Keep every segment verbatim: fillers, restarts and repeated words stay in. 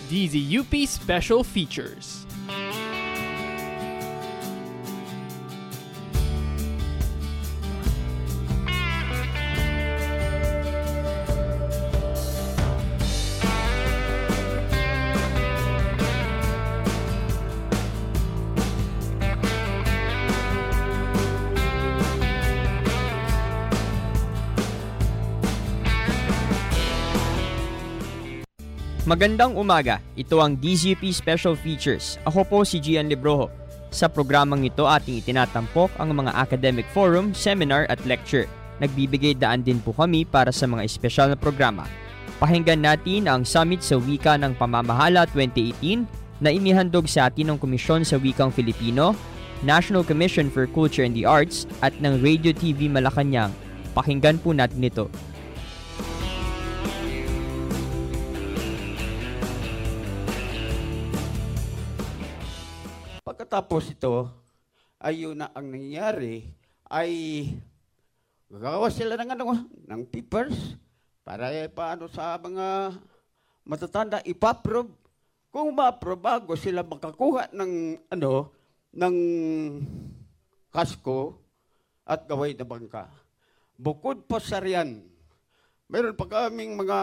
D Z U P Special Features. Magandang umaga, ito ang D Z U P Special Features. Ako po si Gian Libroho. Sa programang ito ating itinatampok ang mga academic forum, seminar at lecture. Nagbibigay daan din po kami para sa mga espesyal na programa. Pakinggan natin ang Summit sa Wika ng Pamamahala twenty eighteen na inihandog sa atin ng Komisyon sa Wikang Filipino, National Commission for Culture and the Arts at ng Radio T V Malacanang. Pakinggan po natin ito. Pagkatapos ito, ay yun na ang nangyayari, ay gagawa sila ng, ano, ng papers para eh, paano sa mga matatanda ipaprove. Kung ma-approve bago sila makakuha ng, ano, ng kasko at gaway na bangka. Bukod pa sa riyan, meron pa kaming mga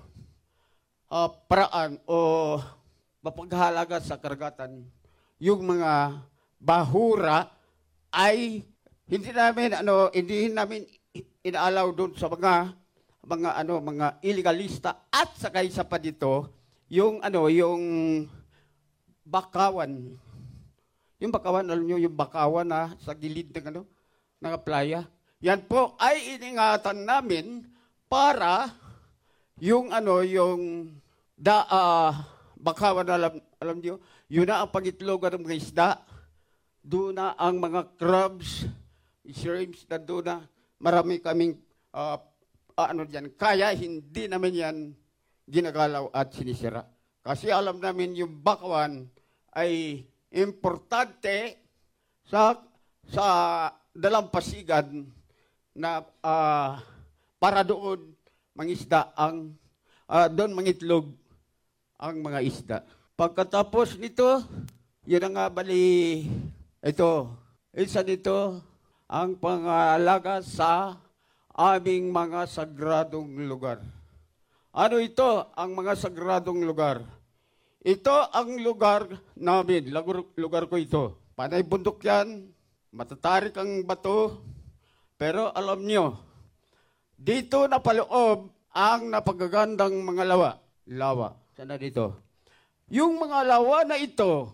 uh, paraan o mapaghalaga sa karagatan. Yung mga bahura ay hindi namin ano hindi namin inaalaw doon sa mga mga ano mga illegalista at saka isa pa dito yung ano yung bakawan. Yung bakawan, alam niyo yung bakawan na sa gilid ng ano ng playa. Yan po ay iningatan namin para yung ano yung da uh, bakawan, alam alam niyo, yun na ang pangitlogan ng mga isda. Doon na ang mga crabs, shrimps, na doon na marami kaming uh, uh, ano dyan. Kaya hindi namin yan ginagalaw at sinisira. Kasi alam namin yung bakawan ay importante sa sa dalampasigan na uh, para doon mangisda ang uh, doon mangitlog ang mga isda. Pagkatapos nito, yun ang nga bali, ito, isa nito ang pangalaga sa aming mga sagradong lugar. Ano ito ang mga sagradong lugar? Ito ang lugar namin, lugar, lugar ko ito. Panay bundok yan, matatarik ang bato, pero alam nyo, dito napaloob ang napagagandang mga lawa. Lawa. Sana dito. Yung mga lawa na ito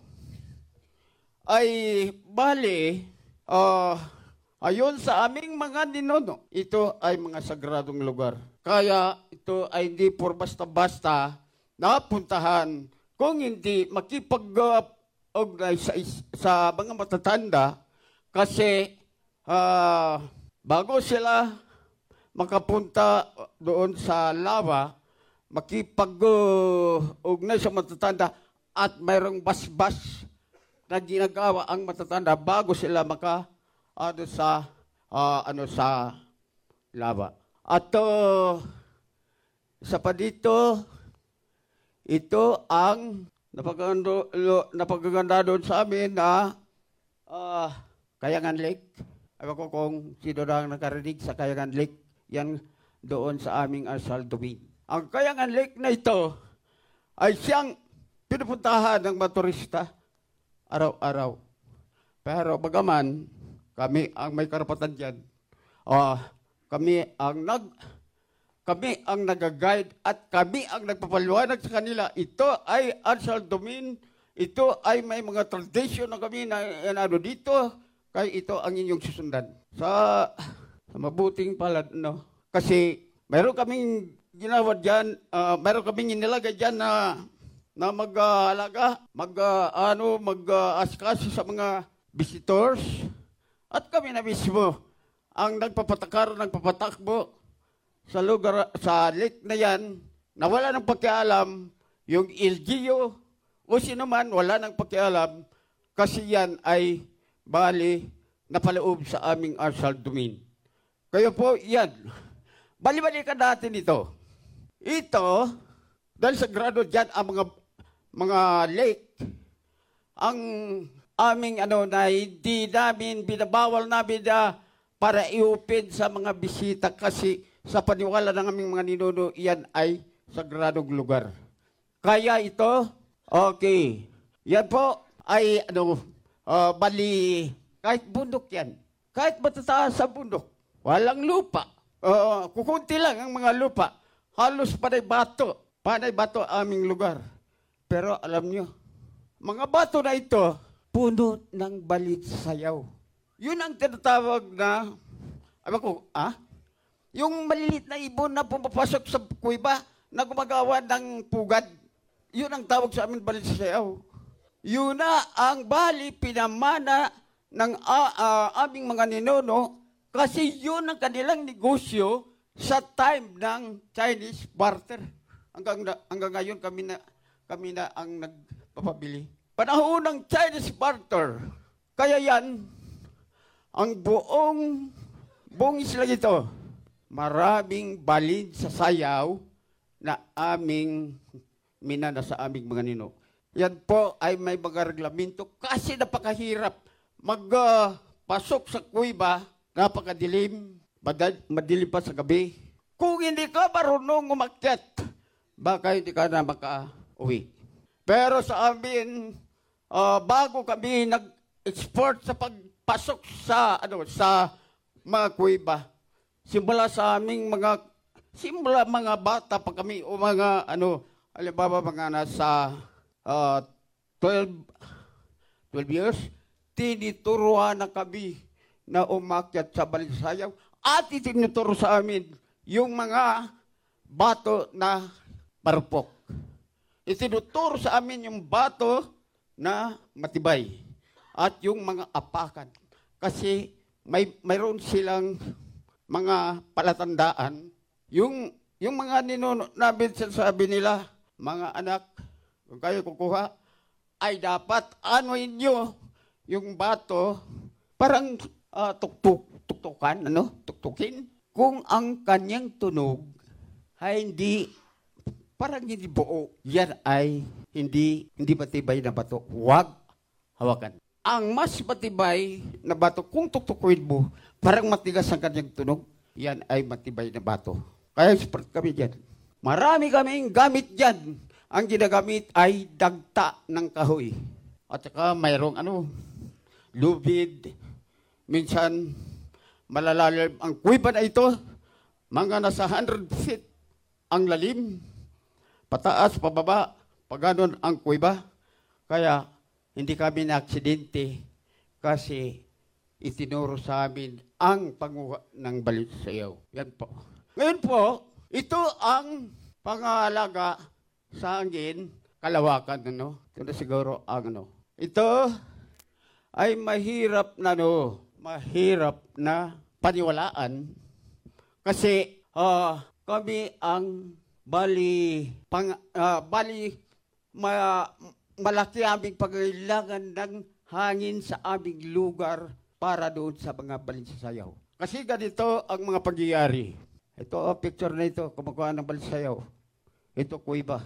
ay bali, uh, ayon sa aming mga ninuno, ito ay mga sagradong lugar. Kaya ito ay hindi por basta-basta napuntahan kung hindi makipag-ugnay sa, sa mga matatanda kasi uh, bago sila makapunta doon sa lawa, makipag-ugnay sa matatanda at mayroong basbas na ginagawa ang matatanda bago sila maka ano sa uh, ano sa lava. At uh, isa pa dito, ito ang napagaganda, napagaganda doon sa amin na uh, Kayangan Lake. Ako ko kung sino na nakarinig sa Kayangan Lake, yan doon sa aming Asal Domain. Ang Kayangan Lake na ito ay siyang pinupuntahan ng mga turista araw-araw. Pero bagaman, kami ang may karapatan dyan. Uh, kami ang nag kami ang nag-guide at kami ang nagpapaliwanag sa kanila. Ito ay Asal Domain, ito ay may mga tradisyon na kami na, na ano dito, kaya ito ang inyong susundan. Sa, sa mabuting palad, no? Kasi mayroon kaming ginawa dyan, uh, meron kaming inilagay dyan na, na mag-alaga, mag, uh, ano, mag-askasi uh, sa mga visitors. At kami na mismo ang nagpapatakar, nagpapatakbo sa lugar, sa lake na yan, na wala nang pakialam, yung L G U o sino man, wala nang pakialam, kasi yan ay bali napaloob sa aming Asal Domain. Kaya po, yan. Bali-balikan natin ito. Ito, dahil sa grado dyan, ang mga mga lake, ang aming ano na hindi namin binabawal namin na para i-open sa mga bisita kasi sa paniwala ng aming mga ninuno, iyan ay sagradong lugar. Kaya ito, okay, yan po ay ano, uh, bali, kahit bundok yan, kahit matataas sa bundok, walang lupa, uh, kukunti lang ang mga lupa, halos panay bato, panay bato aming lugar. Pero alam nyo, mga bato na ito, puno ng balit sayaw. Yun ang tinatawag na, ano ko, ah? Yung malilit na ibon na pumapasok sa kuiba na gumagawa ng pugad, yun ang tawag sa amin balit sayaw. Yun na ang bali pinamana ng uh, uh, aming mga ninuno kasi yun ang kanilang negosyo sa time ng Chinese barter. Hanggang, na, hanggang ngayon kami na, kami na ang nagpapabili. Panahon ng Chinese barter. Kaya yan, ang buong, buong isla ito, maraming balid sa sayaw na aming minana sa aming mga nino. Yan po ay may mga reglamento kasi napakahirap magpasok uh, sa kuiba, napakadilim, madal- madilim pa sa gabi. Kung hindi ka marunong umakyat, baka hindi ka na maka-uwi. Pero sa amin, uh, bago kami nag-export sa pagpasok sa ano sa mga kuiba, simula sa aming mga simula mga bata pa kami o mga ano, halimbawa mga nasa uh, twelve, twelve years, tinituruan na kami na umakyat sa balisayaw at itinuturo sa amin yung mga bato na parupok. Itinuturo sa amin yung bato na matibay at yung mga apakan. Kasi may mayroon silang mga palatandaan. Yung, yung mga ninuno namin sabi nila, mga anak, kung kayo kukuha, ay dapat anuin nyo yung bato, parang uh, tuktuk, tuktukan, ano? Tuktukin. Kung ang kanyang tunog ay hindi parang hindi buo, yan ay hindi hindi matibay na bato. Huwag hawakan. Ang mas matibay na bato, kung tuktukuin mo, parang matigas ang kanyang tunog, yan ay matibay na bato. Kaya support kami dyan. Marami kaming gamit dyan. Ang ginagamit ay dagta ng kahoy. At saka mayroong ano, lubid. Minsan, malalalim ang kuiba na ito. Mga nasa one hundred feet ang lalim. Pataas, pababa, pag ganun ang kuiba. Kaya, hindi kami na-aksidente kasi itinuro sa amin ang panguha ng balit sayaw. Yan po. Ngayon po, ito ang pangalaga sa akin, kalawakan, ano? Ito na siguro ang ano. Ito ay mahirap na, no? Mahirap na paniwalaan kasi uh, kami ang bali, pang, uh, bali, ma, malaki aming pangailangan ng hangin sa aming lugar para doon sa mga balinsasayaw. Kasi ganito ang mga pagyayari. Ito, oh, picture na ito, kumukuha ng balinsasayaw. Ito, kuiba.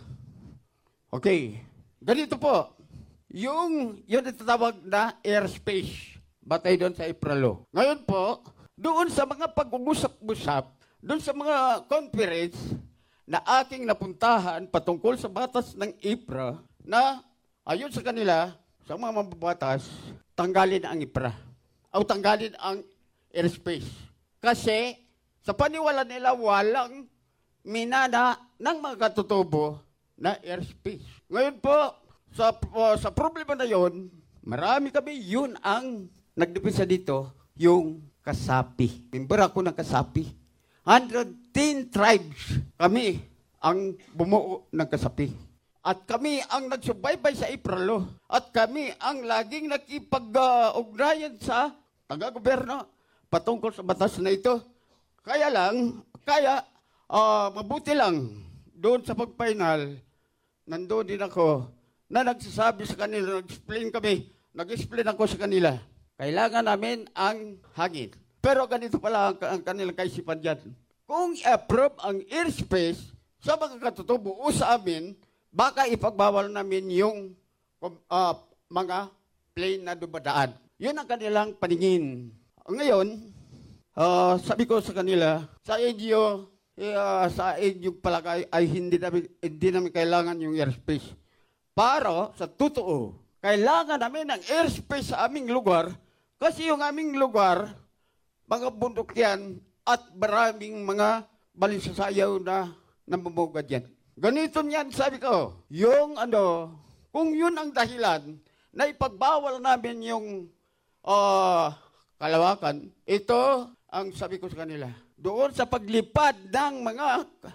Okay, ganito po. Yung, yun itatawag na airspace. Batay doon sa Ipralo. Ngayon po, doon sa mga pag-uusap-usap, doon sa mga conference, na aking napuntahan patungkol sa batas ng I P R A na ayon sa kanila, sa mga mababatas, tanggalin ang I P R A o tanggalin ang airspace. Kasi sa paniwala nila, walang minana ng mga katutubo na airspace. Ngayon po, sa, uh, sa problema na yon, marami kami, yun ang nagdepisa dito, yung kasapi. Member ako ng kasapi. one hundred ten tribes kami ang bumuo ng kasapi. At kami ang nagsubaybay sa Ipralo. At kami ang laging nakipag-ugnayan sa taga-gobyerno patungkol sa batas na ito. Kaya lang, kaya uh, mabuti lang doon sa pag-final, nandoon din ako na nagsasabi sa kanila, nag-explain kami, nag-explain ako sa kanila. Kailangan namin ang hangin. Pero ganito pala ang, ang kanilang kaisipan dyan. Kung i-approve ang airspace sa mga katutubo o sa amin, baka ipagbawal namin yung uh, mga plane na dumadaan. Yun ang kanilang paningin. Ngayon, uh, sabi ko sa kanila, sa inyo, uh, sa inyong palagay ay hindi namin, hindi namin kailangan yung airspace. Para sa totoo, kailangan namin ng airspace sa aming lugar kasi yung aming lugar, mga bundok yan at maraming mga balisasayaw na namumugad yan. Ganito niyan, sabi ko, yung ano, kung yun ang dahilan na ipagbawal namin yung uh, kalawakan, ito ang sabi ko sa kanila, doon sa paglipad ng mga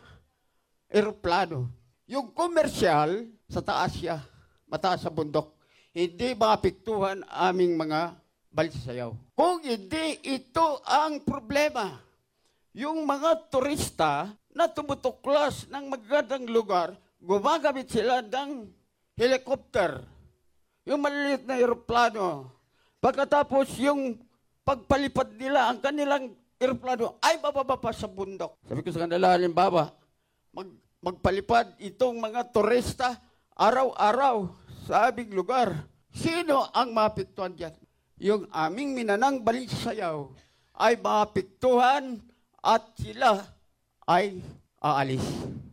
eroplano, yung komersyal sa taas siya, mataas sa bundok, hindi maapektuhan aming mga balisasayaw. Kung hindi, ito ang problema. Yung mga turista na tumutuklas ng magagandang lugar, gumagamit sila ng helicopter, yung maliliit na aeroplano. Pagkatapos yung pagpalipad nila, ang kanilang aeroplano ay bababa pa sa bundok. Sabi ko sa kanila, halimbawa, mag, magpalipad itong mga turista araw-araw sa aming lugar. Sino ang maapektuhan dyan? Yung aming minanang balisasayaw ay maapektuhan at sila ay aalis.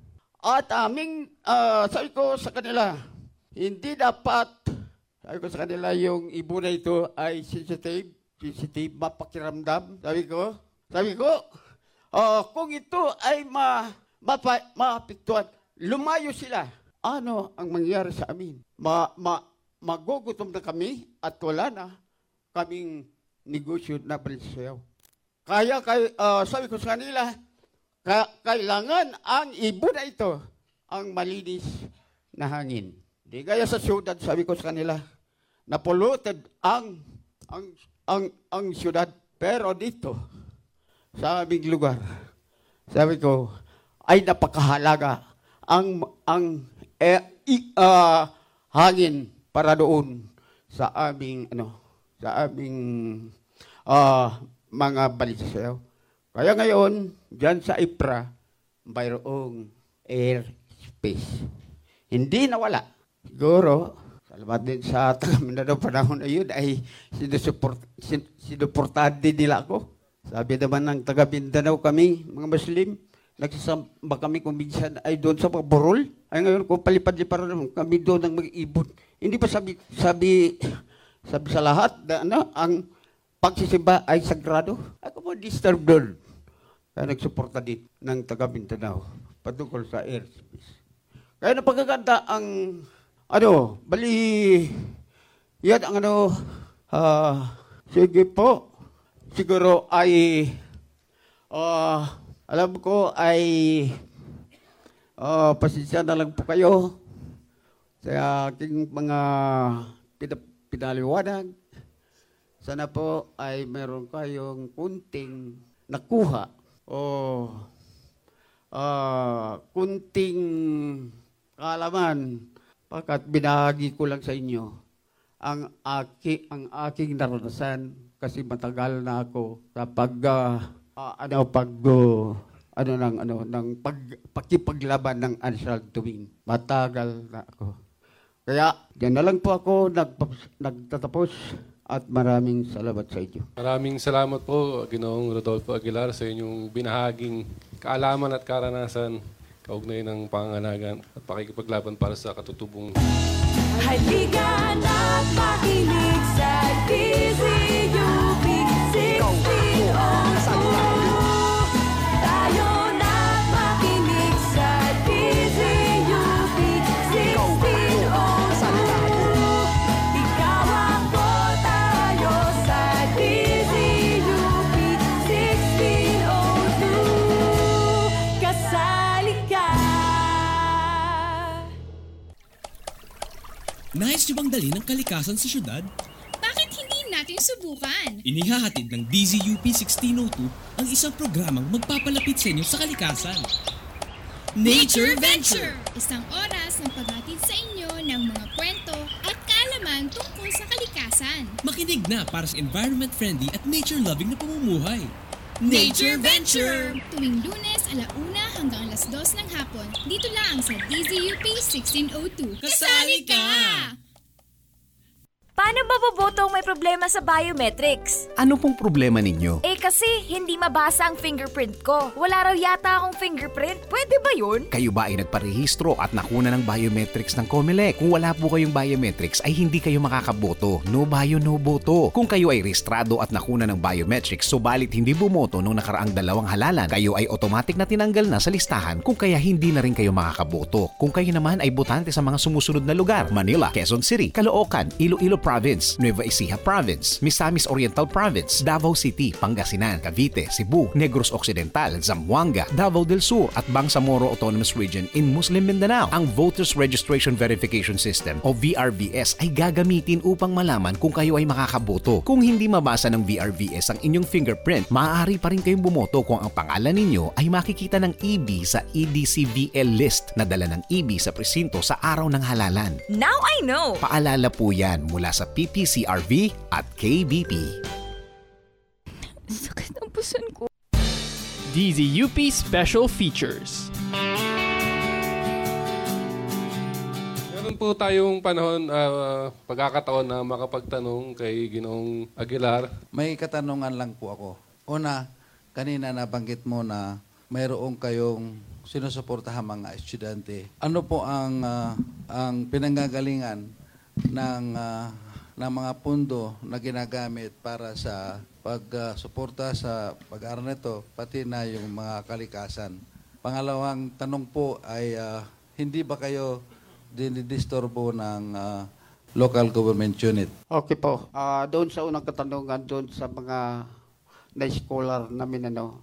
At aming, uh, sabi ko sa kanila, hindi dapat, sabi ko sa kanila, yung ibo na ito ay sensitive, sensitive, mapakiramdam. Sabi ko, sabi ko, uh, kung ito ay ma, mapa, maapektuhan, lumayo sila. Ano ang mangyayari sa amin? Ma, ma, magugutom na kami at wala na kaming negosyo na balisasayaw. Kaya, kay, uh, sabi ko sa kanila, ka- kailangan ang ibo na ito ang malinis na hangin. Di gaya sa syudad, sabi ko sa kanila, na polluted ang, ang, ang, ang syudad. Pero dito, sa aming lugar, sabi ko, ay napakahalaga ang, ang eh, uh, hangin para doon sa aming, ano, sa aming uh, mga balisasayaw. Kaya ngayon, dyan sa I P R A, mayroong airspace. Hindi nawala. Siguro, salamat din sa taga-Mindanao panahon na yun, ay sinusuport, sin, sinuportahan din nila ako. Sabi naman ng taga-Mindanao kami, mga Muslim, nagsasamba kami kung minsan ay doon sa Burol. Ay ngayon, kung palipad-lipad naman kami doon ng mag-ibon. Hindi pa sabi, sabi, sabi sa lahat na ano, ang pagsisimba ay sagrado. Ako mo disturb doon. Kaya nagsuporta din ng taga-Mindanao patungkol sa airspace. Kaya napagaganda ang, ano, bali, yan ang ano, uh, sige po, siguro ay, uh, alam ko ay, uh, pasensya na lang po kayo sa aking mga pinap- pinaliwanag. Sana po ay meron kayong kunting nakuha o uh, kunting kaalaman pagkat binahagi ko lang sa inyo ang, aki, ang aking naranasan kasi matagal na ako sa pag uh, uh, ano pag uh, ano ng ano ng pag pakipaglaban ng Ansal Tuwing. Matagal na ako. Kaya diyan na lang po ako nagpa- nagtatapos. At maraming salamat sa inyo. Maraming salamat po, Ginoong Rodolfo Aguilar, sa inyong binahaging kaalaman at karanasan kaugnay ng panganganagan at pakikipaglaban para sa katutubong. Halika na't makinig sa D Z U P sixteen oh two. Tayo na't makinig sa D Z U P sixteen oh two. Ikaw ako, tayo sa D Z U P sixteen oh two. Kasali ka. Nais niyo bang dalhin ang kalikasan sa syudad? Bakit hindi natin subukan? Inihahatid ng D Z U P sixteen oh two ang isang programang magpapalapit sa inyo sa kalikasan. Nature Venture! Isang oras ng paghatid sa inyo ng mga kwento at kaalaman tungkol sa kalikasan. Makinig na para sa environment-friendly at nature-loving na pamumuhay. Nature Venture! Tuwing Lunes, alauna hanggang alas dos ng hapon. Dito lang sa D Z U P sixteen oh two. Kasali ka! Paano maboboto ang may problema sa biometrics? Ano pong problema ninyo? Eh kasi, hindi mabasa ang fingerprint ko. Wala raw yata akong fingerprint. Pwede ba yun? Kayo ba ay nagparehistro at nakuna ng biometrics ng COMELEC? Kung wala po kayong biometrics ay hindi kayo makakaboto. No bio, no boto. Kung kayo ay rehistrado at nakuna ng biometrics subalit hindi bumoto nung nakaraang dalawang halalan, kayo ay automatic na tinanggal na sa listahan kung kaya hindi na rin kayo makakaboto. Kung kayo naman ay botante sa mga sumusunod na lugar: Manila, Quezon City, Caloocan, Iloilo Province, Nueva Ecija Province, Misamis Oriental Province, Davao City, Pangasinan, Cavite, Cebu, Negros Occidental, Zamboanga, Davao del Sur at Bangsamoro Autonomous Region in Muslim Mindanao. Ang Voters Registration Verification System o V R V S ay gagamitin upang malaman kung kayo ay makakaboto. Kung hindi mabasa ng V R V S ang inyong fingerprint, maaari pa rin kayong bumoto kung ang pangalan ninyo ay makikita ng E B sa E D C V L list na dala ng E B sa presinto sa araw ng halalan. Now I know! Paalala po yan mula sa P P C R V at K B P. Sakit ang puson ko. D Z U P Special Features. Meron po tayong panahon, uh, pagkakataon na makapagtanong kay Ginoong Aguilar. May katanungan lang po ako. Una, kanina nabanggit mo na mayroong kayong sinusuportahan mga estudyante. Ano po ang uh, ang pinanggagalingan ng uh, ng mga pundo na ginagamit para sa pagsuporta uh, sa pag-aaral nito, pati na yung mga kalikasan? Pangalawang tanong po ay uh, hindi ba kayo dinidisturbo ng uh, local government unit? Okay po. Ah, doon sa unang katanungan, doon sa mga na-scholar namin, ano,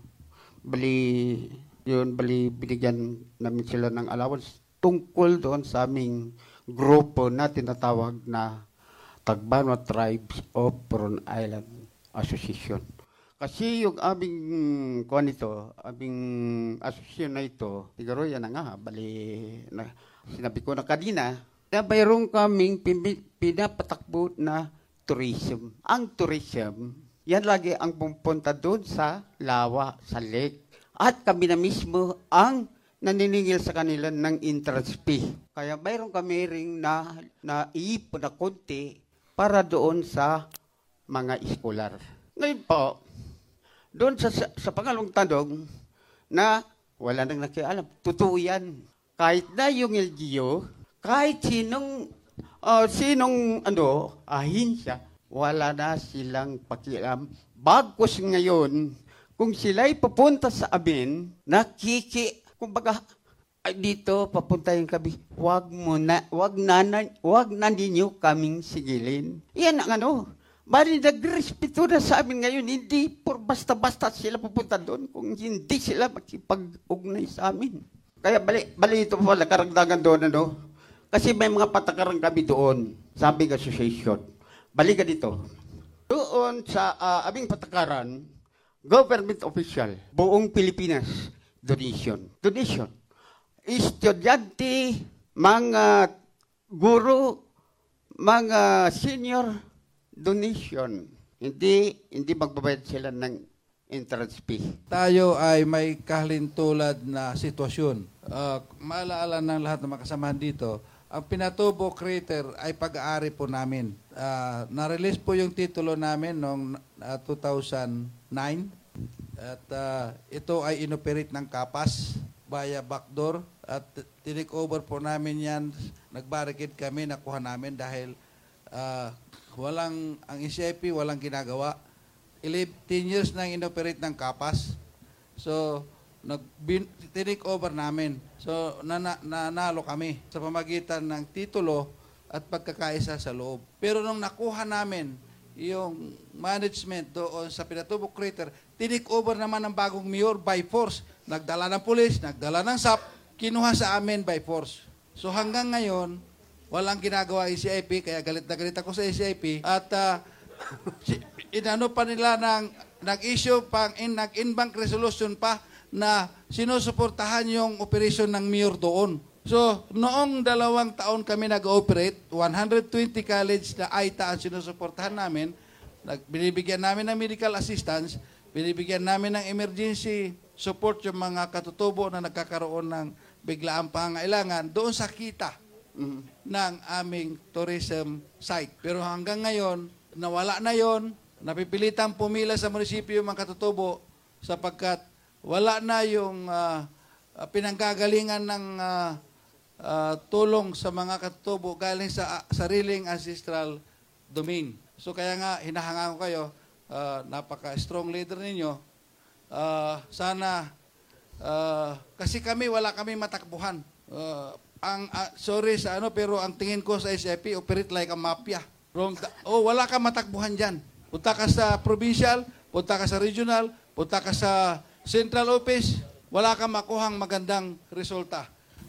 bali, yun, bali, binigyan namin sila ng allowance tungkol doon sa aming grupo na tinatawag na Tagbanwa Tribes of Puron Island Association. Kasi yung aming, kuha nito, aming asosasyon na ito, siguro yan na nga, bali, na, sinabi ko na kanina, na mayroon kaming pinapatakbo na tourism. Ang tourism, yan lagi ang pupunta doon sa lawa, sa lake. At kami na mismo ang naniningil sa kanila ng entrance fee. Kaya mayroon kami ring na, na iipon na konti para doon sa mga iskolar. Ngayon po, doon sa, sa, sa pangalawang tanong na wala nang nakialam, totoo yan. Kahit na yung L G U, kahit sinong, uh, sinong ano, ahinsya, wala na silang pakialam. Bagkus ngayon, kung sila'y papunta sa amin, nakiki, kumbaga, ay dito, papuntahin kami, wag mo na, wag na, wag na ninyo kaming sigilin. Yan ang ano, bali nagrespeto na sa amin ngayon, hindi por basta-basta sila pupunta doon kung hindi sila makipag-ugnay sa amin. Kaya bali, bali ito po, nakaragdagan doon, ano, kasi may mga patakaran kami doon, sa aming association. Balik ka dito. Doon sa uh, aming patakaran, government official, buong Pilipinas, donation. Donation. Estudyante, mga guro, mga senior, donation. Hindi hindi magbabayad sila ng entrance fee. Tayo ay may kahalintulad na sitwasyon. Uh, maalaala ng lahat ng mga kasamahan dito, ang Pinatubo Crater ay pag-aari po namin. Uh, na-release po yung titulo namin noong uh, two thousand nine. At uh, ito ay inoperate ng Kapas via backdoor. At tinik over po namin yan. Nagbarricade kami, nakuha namin dahil uh, walang, ang E C I P walang ginagawa. eleven years nang inoperate ng Kapas. So, nag tinik over namin. So, nana, nanalo kami sa pamagitan ng titulo at pagkakaisa sa loob. Pero nung nakuha namin yung management doon sa Pinatubo Crater, tinik over naman ng bagong mayor by force. Nagdala ng pulis, nagdala ng S A P, kinuha sa amin by force. So hanggang ngayon, walang ginagawa E C I P, kaya galit na galit ako sa E C I P. At uh, inano pa nila ng, nag-issue pang, in, nag-in-bank resolution pa na sinusuportahan yung operation ng mayor doon. So, noong dalawang taon kami nag-operate, one hundred twenty college na A I T A ang sinusuportahan namin, binibigyan namin ng medical assistance, Binibigyan namin ng emergency support yung mga katutubo na nagkakaroon ng biglaang pangailangan doon sa kita ng aming tourism site. Pero hanggang ngayon, nawala na yon, napipilitang pumila sa munisipyo yung mga katutubo sapagkat wala na yung uh, pinanggagalingan ng uh, uh, tulong sa mga katutubo galing sa uh, sariling ancestral domain. So kaya nga, hinahanga ko kayo, uh, napaka-strong leader ninyo, uh, sana, uh, kasi kami, wala kami matakbuhan. Uh, ang uh, sorry sa ano, pero ang tingin ko sa S F P, operate like a mafia. Wrong, oh, wala kang matakbuhan dyan. Punta ka sa provincial, punta ka sa regional, punta ka sa central office, wala kang makuhang magandang resulta.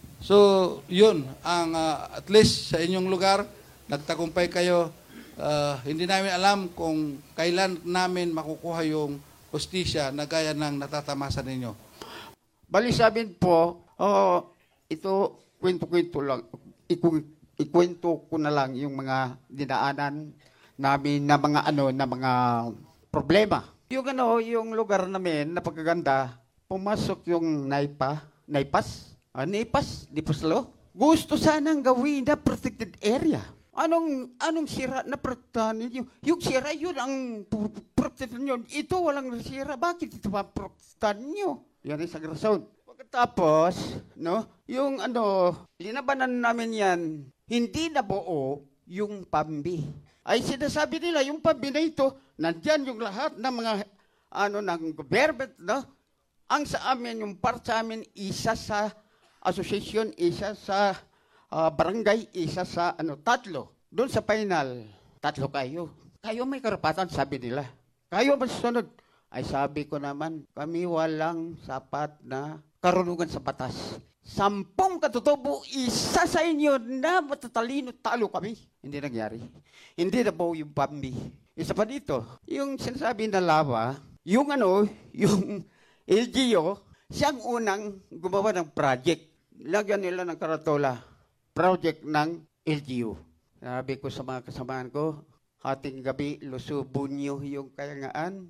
So, yun, ang uh, at least sa inyong lugar, nagtagumpay kayo. Uh, hindi namin alam kung kailan namin makukuha yung hustisya na gaya ng natatamasa ninyo. Bali sabihin po, oh, ito, kwento-kwento lang, iku, ikwento ko na lang yung mga dinaanan namin na mga ano, na mga problema. Yung ano, yung lugar namin, napagaganda, pumasok yung Naipa, Naipas, ah, Naipas, Dipuslo. Gusto sanang gawin na protected area. Anong anong sira na protektahan ninyo? Yung sira, yun ang protektahan nyo. Ito, walang sira. Bakit ito pa protektahan nyo? Yan ang isang rason. Pagkatapos, no, yung ano, linabanan namin yan, hindi na buo yung pambi. Ay sinasabi nila, yung pambi na ito, nandyan yung lahat ng mga, ano, ng government, no? Ang sa amin, yung part sa amin, isa sa association, isa sa uh, barangay, isa sa, ano, tatlo. Doon sa final, tatlo kayo. Kayo may karapatan, sabi nila. Kayo masusunod. Ay sabi ko naman, kami walang sapat na karunungan sa batas. Sampung katutubo, isa sa inyo na matatalino, talo kami. Hindi nangyari. Hindi na po yung pambi. Isa pa dito, yung sinasabi na lava, yung ano, yung L G U, siyang unang gumawa ng project. Lagyan nila ng karatola, project ng L G U. Sabi ko sa mga kasamahan ko, hating gabi, lusubon nyo yung kayangaan,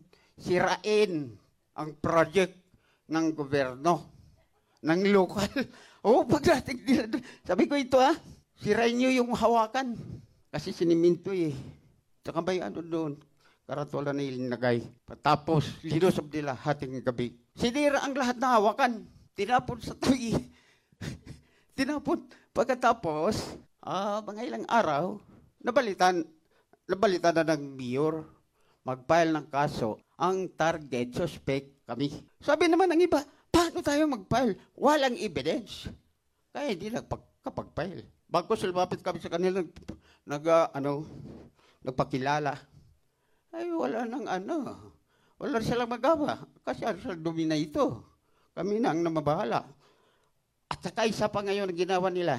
sirain ang project ng gobyerno, ng lokal. Oo, pagdating nila doon, sabi ko ito ah, sirain nyo yung hawakan. Kasi siniminto eh. Saka may ano doon, karatola na ilinagay. Tapos, linusob nila hating gabi. Sinira ang lahat ng hawakan. Tinapon sa tuwi. Tinapon. Pagkatapos, ah, mga ilang araw, nabalitan, nabalitan na ng mayor, mag-file ng kaso, ang target suspect kami. Sabi naman ng iba, paano tayo mag-file? Walang evidence. Kaya hindi nagpag-file. Bago lumapit kami sa kanila, nag, uh, ano, nagpakilala. Ay, wala nang ano. Wala silang magawa. Kasi ano sa dumi na ito. Kami na ang namabahala. At saka isa pa ngayon na ginawa nila.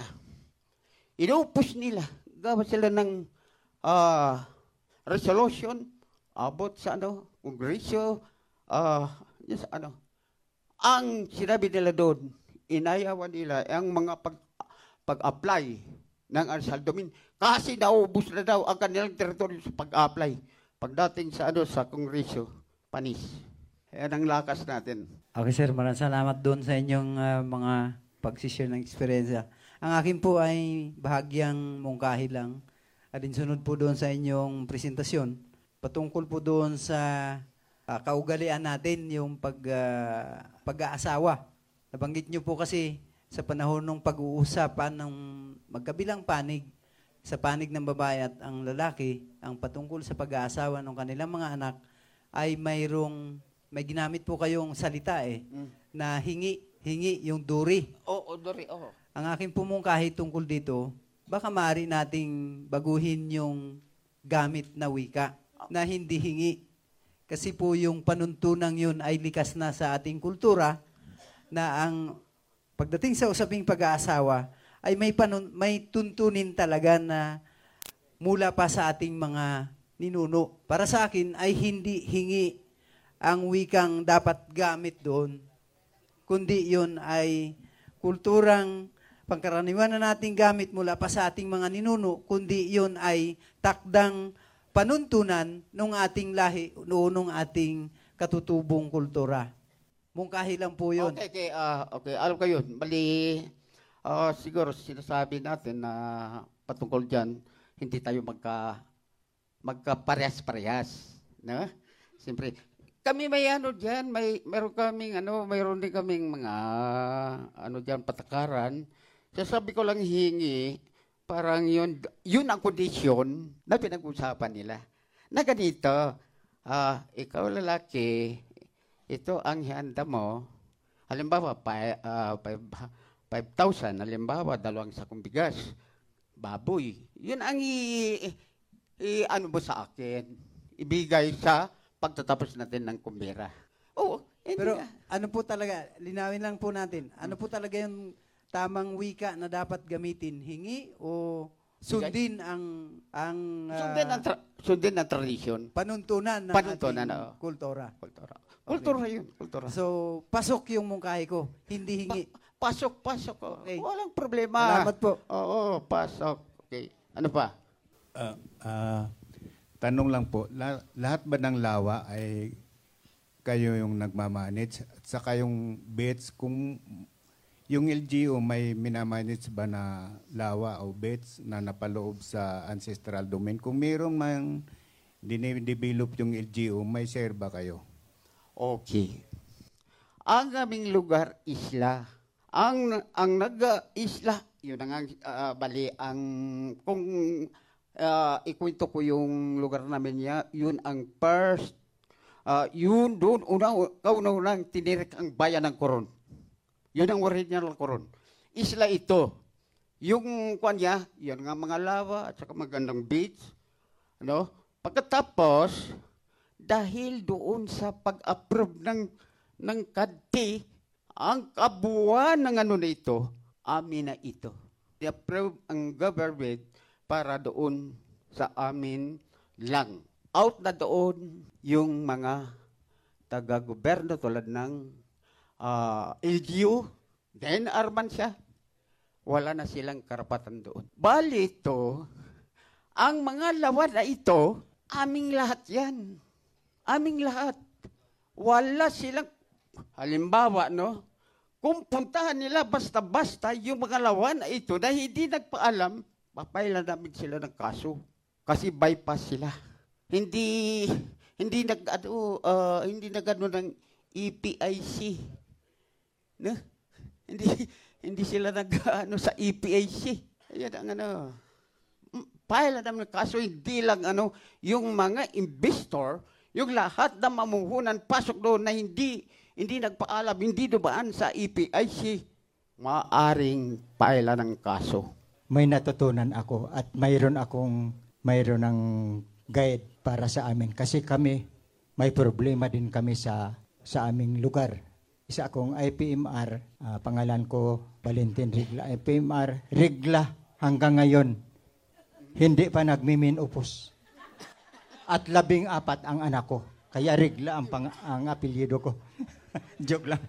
Inupos nila. Gawa sila ng uh, resolution abot sa ano, kongreso, uh, yes, ano. Ang sinabi nila doon, inayawan nila ang mga pag, pag-apply ng Arsal Domin kasi naubos na daw ang kanilang teritoryo sa pag-apply. Pagdating sa ano sa kongreso, panis. Yan ang lakas natin. Okay sir, maraming salamat doon sa inyong uh, mga pag-share ng eksperyensya. Ang akin po ay bahagyang mungkahi lang. At sunod po doon sa inyong presentasyon. Patungkol po doon sa uh, kaugalian natin, yung pag, uh, pag-aasawa. Nabanggit nyo po kasi sa panahon ng pag-uusapan ng magkabilang panig, sa panig ng babae at ang lalaki, ang patungkol sa pag-aasawa ng kanilang mga anak, ay mayroong, may ginamit po kayong salita eh, mm. na hingi, hingi yung duri. Oo, oh, duri, oo. Oh. Ang aking pumungkahi tungkol dito, baka maaari nating baguhin yung gamit na wika na hindi hingi. Kasi po yung panuntunang yun ay likas na sa ating kultura na ang pagdating sa usaping pag-aasawa ay may, panun, may tuntunin talaga na mula pa sa ating mga ninuno. Para sa akin ay hindi hingi ang wikang dapat gamit doon, kundi yun ay kulturang pangkaraniwan na nating gamit mula pa sa ating mga ninuno, kundi yun ay takdang panuntunan ng ating lahi o ng ating katutubong kultura. Mungkahi lang po yun. Okay, okay, ah, okay. Alam ko yun. Bali, ah, siguro sinasabi natin na patungkol dyan, hindi tayo magka, magkaparehas-parehas. No? Siyempre, kami may ano dyan, may, meron kaming ano, mayroon din kaming mga, ano dyan, patakaran. Sasabi ko lang hingi, parang yun, yun ang kondisyon na pinag-usapan nila. Na ganito, ah, ikaw lalaki, ito ang handa mo, halimbawa, five thousand, halimbawa, dalawang sakong bigas, baboy. Yun ang i, i, ano mo sa akin, ibigay sa pagtatapos natin ng kumbira. Oo. Pero ano po talaga, linawin lang po natin, ano po talaga yung tamang wika na dapat gamitin? Hingi o sundin ang ang uh, sundin ang tra- sundin ang tradisyon, panuntunan ng panuntunan, ating oh. kultura. Kultura. Kultura yun, kultura. So, pasok yung mungkahi ko, hindi hingi. Pa- pasok, pasok. Oh. Okay. Walang problema. Salamat po. Oo, pasok. Okay. Ano pa? Uh, uh, tanong lang po, la- lahat ba ng lawa ay kayo yung nagmamanage? At saka yung bets, kung yung L G U may minamanage ba na lawa o bets na napaloob sa ancestral domain? Kung mayroon mang dine-develop yung L G U, may share ba kayo? Okay. Ang aming lugar, isla. Ang ang nag-isla, yun ang uh, bali, ang kung uh, ikwento ko yung lugar namin niya, yun ang first, uh, yun doon, una, kauna-unang tinirik ang bayan ng Coron. Yun ang original Coron. Isla ito. Yung kwan niya, yun nga mga lava at saka magandang beach. Ano? Pagkatapos, dahil doon sa pag-approve ng ng C A D T, ang kabuuan ng ano na ito, amin na ito. I-approve ang government para doon sa amin lang. Out na doon yung mga taga-gobyerno tulad ng uh, L G U, then Arman siya. Wala na silang karapatan doon. Bali ito, ang mga lawan na ito, aming lahat yan. Aming lahat. Wala silang, halimbawa, no? Kung puntahan nila basta-basta yung mga lawan na ito na hindi nagpaalam, papailan namin sila ng kaso. Kasi bypass sila. Hindi, hindi nag, ano, uh, hindi nagano ng E P I C. No? Hindi, hindi sila nag, ano, sa E P I C. Ayan ang ano. Pailan namin ng kaso, hindi lang, ano, yung mga investor, yung lahat na mamuhunan pasok doon na hindi hindi nagpaalam, hindi dumaan sa E P I C, maaring paila ng kaso. May natutunan ako at mayroon akong mayroon ng guide para sa amin kasi kami may problema din kami sa sa aming lugar. Isa akong I P M R, uh, pangalan ko Valentin Rigla. I P M R Rigla hanggang ngayon hindi pa nagmiminupos. At labing apat ang anak ko. Kaya Rigla ang, pang, ang apelyido ko. Joke lang.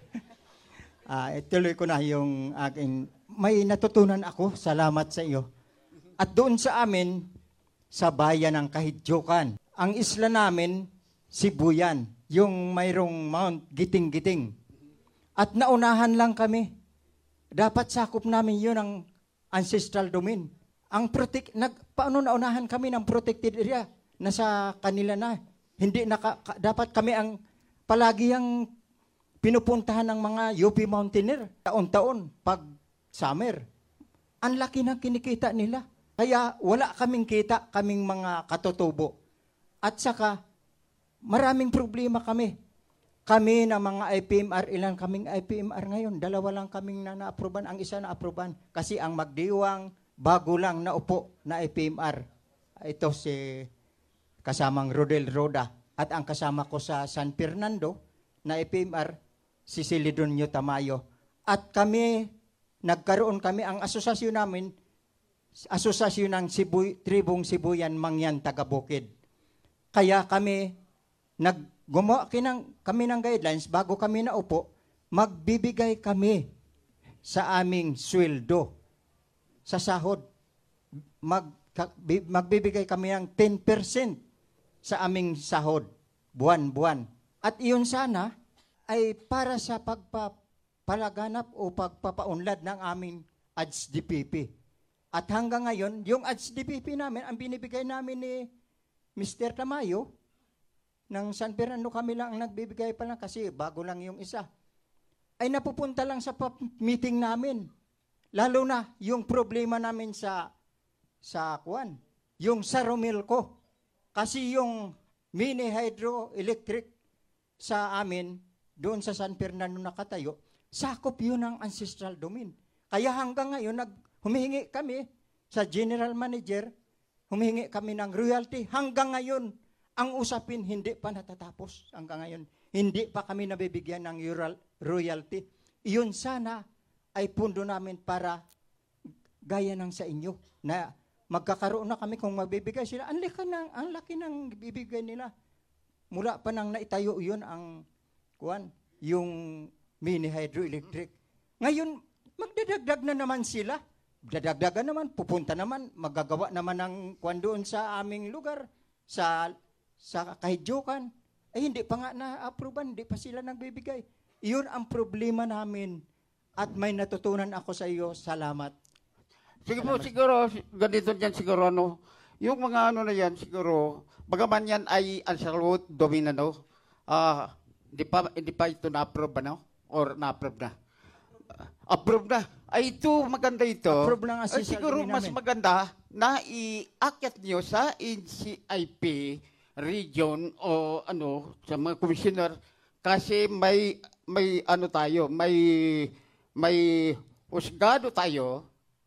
Uh, ituloy ko na yung aking... May natutunan ako. Salamat sa iyo. At doon sa amin, sa bayan ng Kahidyokan, ang isla namin, Sibuyan. Yung mayroong Mount Giting-Giting. At naunahan lang kami. Dapat sakop namin yun ang ancestral domain. Ang protect... Nag, paano naunahan kami ng protected area? Nasa kanila na. Hindi naka, ka, dapat kami ang palagi ang pinupuntahan ng mga U P Mountaineer taon-taon pag summer. Ang laki ng kinikita nila. Kaya wala kaming kita, kaming mga katutubo. At saka, maraming problema kami. Kami na mga I P M R, ilang kaming I P M R ngayon? Dalawa lang kaming na na-aproban. Ang isa na-aproban. Kasi ang magdiwang, bago lang na upo na I P M R. Ito si... kasamang Rodel Roda at ang kasama ko sa San Fernando na I P M R, si Silidonio Tamayo. At kami, nagkaroon kami, ang asosasyon namin, asosasyon ng Sibu, Tribong Sibuyan Mangyan Tagabukid. Kaya kami, naggumawa kinang, kami ng guidelines, bago kami naupo, magbibigay kami sa aming sweldo, sa sahod. Mag, magbibigay kami ng ten percent sa aming sahod, buwan-buwan. At iyon sana ay para sa pagpapalaganap o pagpapaunlad ng aming A D S D P P. At hanggang ngayon, yung A D S D P P namin, ang binibigay namin ni Mister Tamayo, ng San Fernando kami lang ang nagbibigay pa lang kasi bago lang yung isa, ay napupunta lang sa meeting namin. Lalo na yung problema namin sa sa Kuan, yung sa Romilco. Kasi yung mini hydroelectric sa amin, doon sa San Fernando nakatayo, sakop yun ng ancestral domain. Kaya hanggang ngayon, nag, humihingi kami sa general manager, humihingi kami ng royalty. Hanggang ngayon, ang usapin hindi pa natatapos. Hanggang ngayon, hindi pa kami nabibigyan ng royalty. Iyon sana ay pundo namin para gaya ng sa inyo na magkakaroon na kami kung magbibigay sila. Ang laki ng, ang laki ng bibigay nila. Mula pa nang naitayo yun ang kuan, yung mini hydroelectric. Ngayon, magdadagdag na naman sila. Dadagdagan naman, pupunta naman, magagawa naman ng kuan doon sa aming lugar, sa sa Kahidyokan. Eh, hindi pa nga na-approvean, hindi pa sila nagbibigay. Iyon ang problema namin. At may natutunan ako sa iyo. Salamat. Sige po, siguro, ganito dyan siguro, no? Yung mga ano na yan, siguro, bagaman yan ay absolute domain, ano? Ah, hindi pa, hindi pa ito na-approve, ano? Or na-approve na? Uh, approve na. Ay, ito, maganda ito. Approve na nga Ay, siguro, mas namin. Maganda na i-akyat nyo sa N C I P region o ano, sa mga commissioner, kasi may, may ano tayo, may, may husgado tayo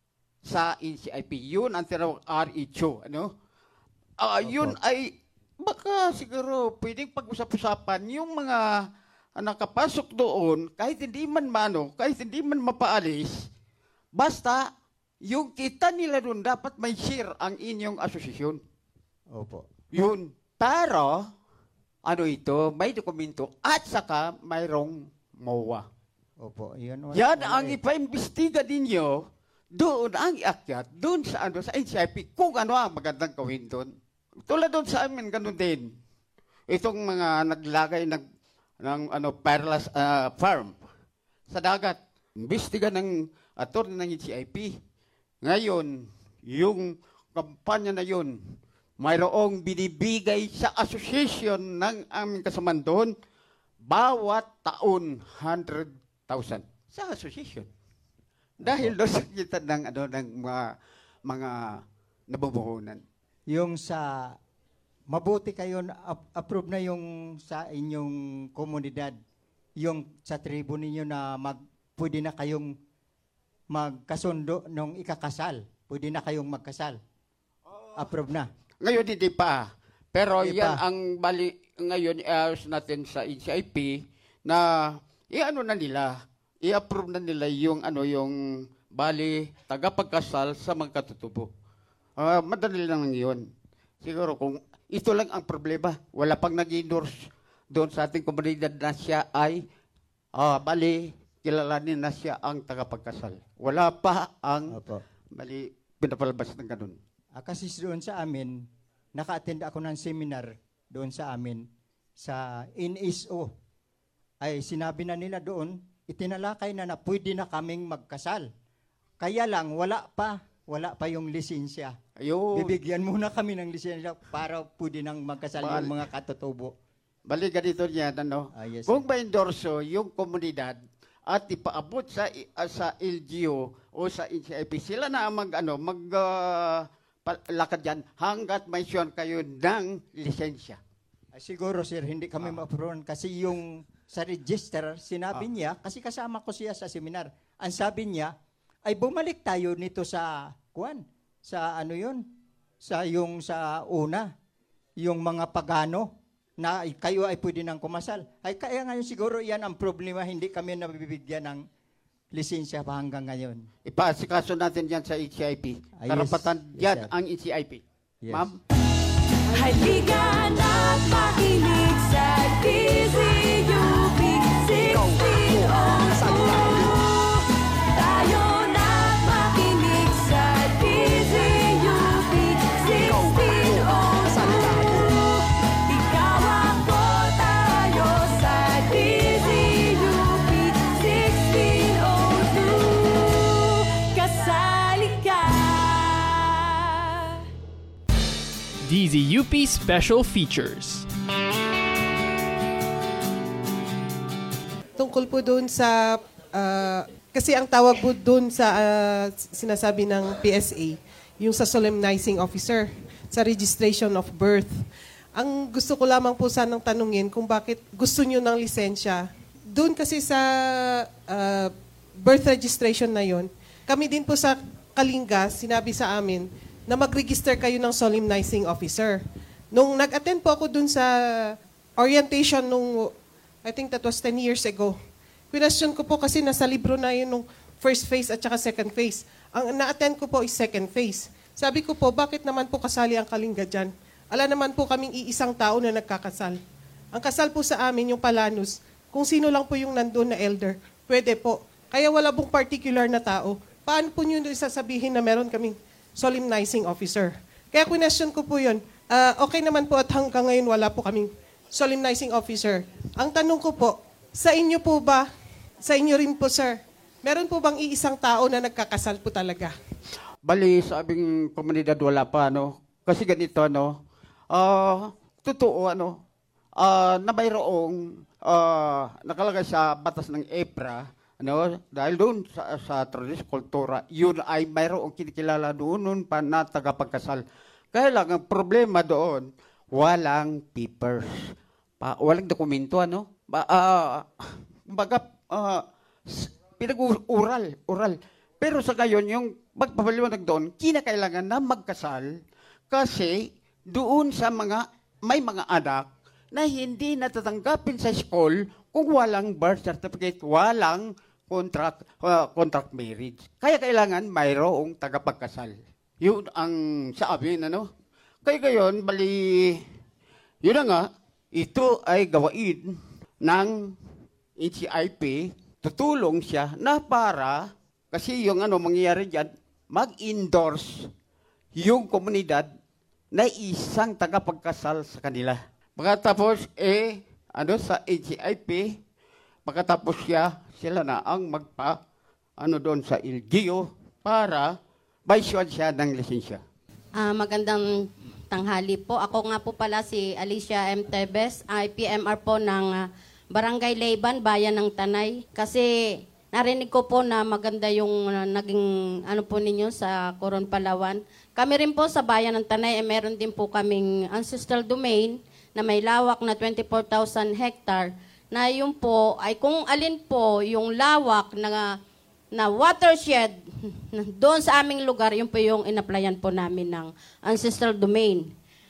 sa N C I P. Yun ang tinawag R H O, ano? Uh, yun ay, baka siguro pwedeng pag-usap-usapan yung mga uh, nakapasok doon, kahit hindi man mano, kahit hindi man mapaalis, basta yung kita nila doon dapat may share ang inyong asosasyon. Opo. Yun. Pero, ano ito, may dokumento at saka mayroong M O A. Opo. Yan, Yan ang ipaimbestiga ninyo. Doon ang iakyat, doon sa ano sa N C I P, kung ano ang magandang gawin doon. Tulad doon sa amin, ganun din. Itong mga naglagay ng, ng ano, perilous uh, farm sa dagat. Imbestiga ng attorney ng N C I P. Ngayon, yung kampanya na yun, mayroong binibigay sa association ng aming kasamaan doon, bawat taon, one hundred thousand sa association. Dahil doon sa kita ng, ano, ng mga, mga nabubuhunan. Yung sa, mabuti kayo, ap- approve na yung sa inyong komunidad, yung sa tribo ninyo na mag, pwede na kayong magkasundo nung ikakasal. Pwede na kayong magkasal. Approve na. Ngayon hindi pa. Pero Hindi yan pa. ang bali ngayon i-ayos natin sa N C I P na i-ano na nila, i-approve na nila yung ano yung bali tagapagkasal sa mga katutubo. Uh, madali lang yun. Siguro kung ito lang ang problema, wala pang nag-endorse doon sa ating komunidad na siya ay uh, bali kilalanin na siya ang tagapagkasal. Wala pa ang Opo. bali pinapalabas ng ganun. Ah, kasi doon sa amin, naka-attend ako ng seminar doon sa amin sa N S O. Ay sinabi na nila doon, itinalakay na na pwede na kaming magkasal. Kaya lang, wala pa, wala pa yung lisensya. Ayun. Bibigyan muna kami ng lisensya para pwede nang magkasal Bal- yung mga katutubo. Bali ganito niyan, ano? Ah, yes, Kung ma-endorso yung komunidad at ipaabot sa uh, sa L G O o sa N C I P, sila na ang mag, ano, mag uh, lakad yan hanggat may siyon kayo ng lisensya. Ay, siguro sir, hindi kami ah. ma-approve kasi yung sa register, sinabi Ah. niya, kasi kasama ko siya sa seminar, ang sabi niya, ay bumalik tayo nito sa, kuan, sa ano yun, sa yung sa una, yung mga pagano, na ay, kayo ay pwede nang kumasal. Ay kaya ngayon siguro yan ang problema, hindi kami nabibigyan ng lisensya pa hanggang ngayon. Ipaasikaso natin yan sa N C I P. Ah, yes. Karapatan Yes, yan sir. ang N C I P. Yes. Ma'am? Halika na't makinig sa D Z U P sixteen oh two. Tayo na't makinig sa D Z U P sixteen oh two. Ikaw ako, tayo D Z U P Special Features. Tungkol po doon sa, uh, kasi ang tawag po doon sa uh, sinasabi ng P S A, yung sa solemnizing officer, sa registration of birth. Ang gusto ko lamang po sanang tanungin kung bakit gusto nyo ng lisensya. Doon kasi sa uh, birth registration na yon, kami din po sa Kalinga, sinabi sa amin na mag-register kayo ng solemnizing officer. Nung nag-attend po ako doon sa orientation nung, I think that was ten years ago, question ko po kasi nasa libro na yun nung first phase at saka second phase. Ang na-attend ko po is second phase. Sabi ko po, bakit naman po kasali ang Kalinga dyan? Ala naman po kaming iisang tao na nagkakasal. Ang kasal po sa amin, yung Palanus, kung sino lang po yung nandun na elder, pwede po. Kaya wala pong particular na tao. Paano po nyo sasabihin na meron kaming solemnizing officer? Kaya question ko po yun. Uh, okay naman po at hanggang ngayon wala po kaming solemnizing officer. Ang tanong ko po, sa inyo po ba, sa inyo rin po sir, meron po bang iisang tao na nagkakasal po talaga? Bali, sa aming komunidad wala pa, no? Kasi ganito, no? Uh, totoo, ano? Uh, na mayroong uh, nakalagay sa batas ng E P R A, ano? Dahil doon sa, sa tradisyon, kultura, yun ay mayroong kinikilala doon noon pa na tagapagkasal. Kaya lang, ang problema doon, walang papers. Pa, walang dokumento, ano? Ba, uh, baga, uh, pinag-ural, oral. Pero sa gayon, yung magpapaliwanag doon, kinakailangan na magkasal kasi doon sa mga, may mga anak na hindi natatanggapin sa school kung walang birth certificate, walang contract, uh, contract marriage. Kaya kailangan mayroong tagapagkasal. Yun ang sa amin, ano? Kaya gayon, bali, yun na nga, ito ay gawain ng N C I P, tutulong siya na para, kasi yung ano mangyayari dyan, mag-endorse yung komunidad na isang tagapagkasal sa kanila. Pagkatapos, eh, ano, sa N C I P, pagkatapos siya, sila na ang magpa, ano doon sa L G U para ma-issue siya ng lisensya. Uh, magandang tanghali po. Ako nga po pala si Alicia M. Tebes, I P M R po ng uh, Barangay Leyban, Bayan ng Tanay. Kasi narinig ko po na maganda yung uh, naging ano po ninyo sa Coron, Palawan. Kami rin po sa Bayan ng Tanay, eh, meron din po kaming ancestral domain na may lawak na twenty-four thousand hectare na yun po ay kung alin po yung lawak na, na watershed doon sa aming lugar, yun po yung inaplayan po namin ng ancestral domain.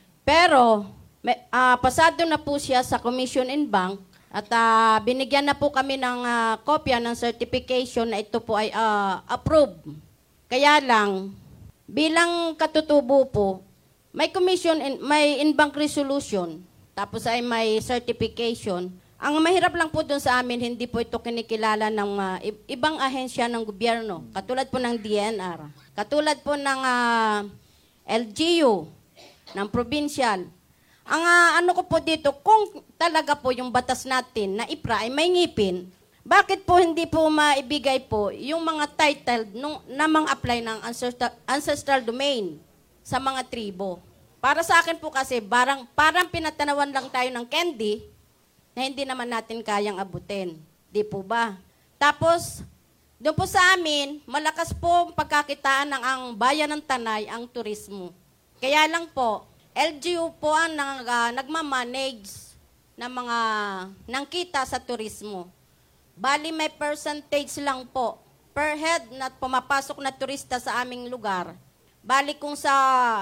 Pero may, uh, pasado na po siya sa Commission in Bank at uh, binigyan na po kami ng uh, kopya ng certification na ito po ay uh, approved. Kaya lang, bilang katutubo po, may commission, in, may in-bank resolution, tapos ay may certification. Ang mahirap lang po doon sa amin, hindi po ito kinikilala ng uh, ibang ahensya ng gobyerno, katulad po ng D N R, katulad po ng uh, L G U, ng provincial. Ang uh, ano ko po dito, kung talaga po yung batas natin na I P R A ay may ngipin, bakit po hindi po maibigay po yung mga title nung, na mga apply ng ancestral, ancestral domain sa mga tribo? Para sa akin po kasi, barang, parang pinatanawan lang tayo ng candy na hindi naman natin kayang abutin. Di po ba? Tapos, doon po sa amin, malakas po ang pagkakitaan ng ang bayan ng Tanay, ang turismo. Kaya lang po, L G U po ang nag, uh, nagmamanage ng mga ng kita sa turismo. Bali may percentage lang po per head na pumapasok na turista sa aming lugar. Bali kung sa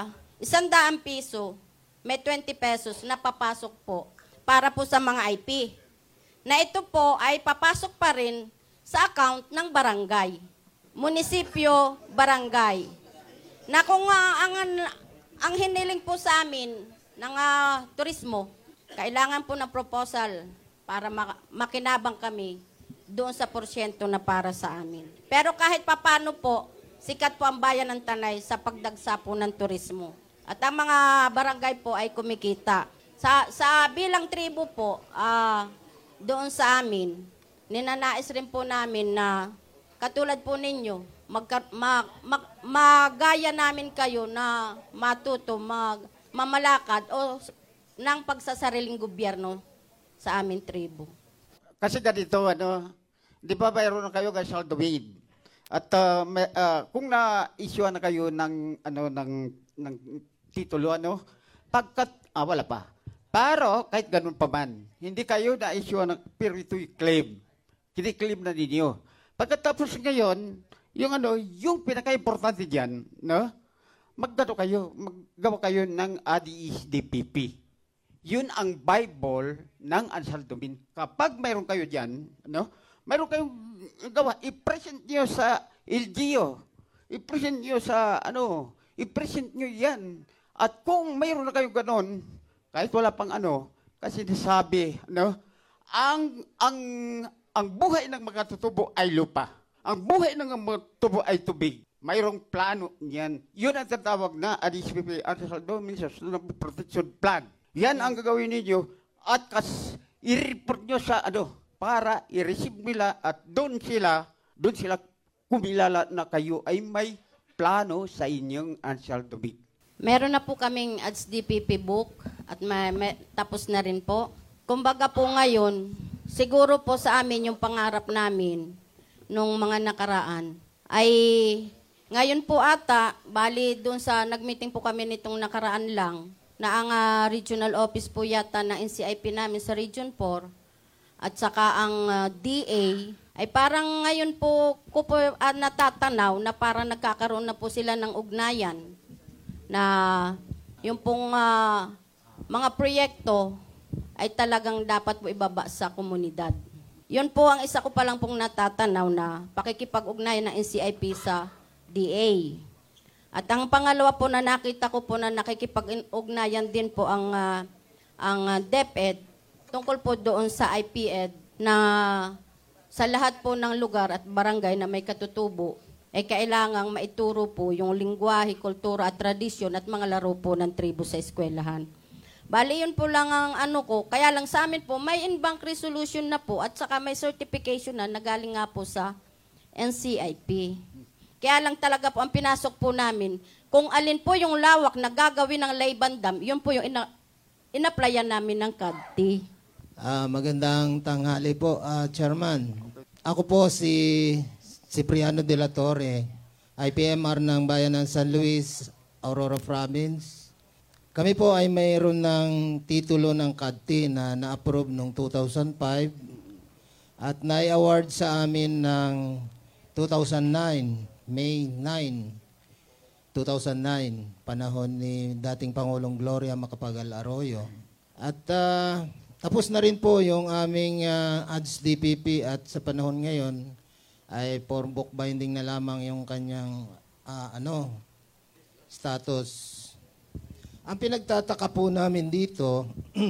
isang daang piso, may twenty pesos na papasok po para po sa mga I P. Na ito po ay papasok pa rin sa account ng barangay. Munisipyo, barangay. Na kung uh, ang, ang hiniling po sa amin ng uh, turismo, kailangan po ng proposal para makinabang kami doon sa porsyento na para sa amin. Pero kahit papano po, sikat po ang bayan ng Tanay sa pagdagsa po ng turismo. At ang mga barangay po ay kumikita. Sa, sa bilang tribo po, uh, doon sa amin, ninanais rin po namin na katulad po ninyo, magka, mag, mag, magaya namin kayo na matuto, mag, mamalakad o ng pagsasariling gobyerno sa aming tribo. Kasi ganito, ano, di ba mayroon na kayo guys Domain? At uh, may, uh, kung na-issue na kayo ng, ano, ng, ng titulo, ano, pagkat, ah, wala pa. Pero, kahit ganun pa man, hindi kayo na-issue ng peritory claim. Kiniklaim na ninyo. Pagkatapos ngayon, yung ano, yung pinaka-importante dyan, no? Magdano kayo, maggawa kayo ng A D S D P P. Yun ang Bible ng Ansal Domain. Kapag mayroon kayo dyan, no? Mayroon kayong gawa, i-present nyo sa L G O. I-present nyo sa, ano, i-present nyo yan. At kung mayroon na kayong ganon, kahit wala pang ano, kasi nasabi, no? Ang, ang, ang buhay ng mga tutubo ay lupa. Ang buhay ng mga tubo ay tubig. Mayroong plano niyan. Yun ang tatawag na A D S D P P, Ansal Domain Sustainable Protection Plan. Yan ang gagawin ninyo at kas, i-report nyo sa ano, para i-receive nila at doon sila, doon sila kumilala na kayo ay may plano sa inyong Ansal Domain. Meron na po kaming A D S D P P book at may, may, tapos na rin po. Kumbaga po ngayon, siguro po sa amin yung pangarap namin nung mga nakaraan ay ngayon po ata, bali doon sa nagmeeting po kami nitong nakaraan lang na ang uh, regional office po yata ng N C I P namin sa Region four at saka ang uh, D A ay parang ngayon po ko po uh, natatanaw na parang nagkakaroon na po sila ng ugnayan na yung pong uh, mga proyekto ay talagang dapat po ibaba sa komunidad. Yun po ang isa ko pa lang pong natatanaw na pakikipag-ugnayan ng N C I P sa D A. At ang pangalawa po na nakita ko po na nakikipag-ugnayan din po ang, uh, ang uh, DepEd tungkol po doon sa I P E D na sa lahat po ng lugar at barangay na may katutubo ay kailangang maituro po yung lingwahe, kultura at tradisyon at mga laro po ng tribo sa eskwelahan. Bali, yun po lang ang ano ko. Kaya lang sa amin po, may in-bank resolution na po at saka may certification na nagaling nga po sa N C I P. Kaya lang talaga po ang pinasok po namin, kung alin po yung lawak na gagawin ng Layban Dam, yun po yung ina- in-applyan namin ng C A D T. Uh, magandang tanghali po, uh, Chairman. Ako po si Cipriano de la Torre, I P M R ng Bayan ng San Luis, Aurora Province. Kami po ay mayroon ng titulo ng C A D T na na-approve noong two thousand five at na-award sa amin ng two thousand nine, May nine, two thousand nine, panahon ni dating Pangulong Gloria Macapagal Arroyo. At uh, tapos na rin po yung aming uh, A D S D P P at sa panahon ngayon ay for book binding na lamang yung kanyang uh, ano status. Ang pinagtataka po namin dito,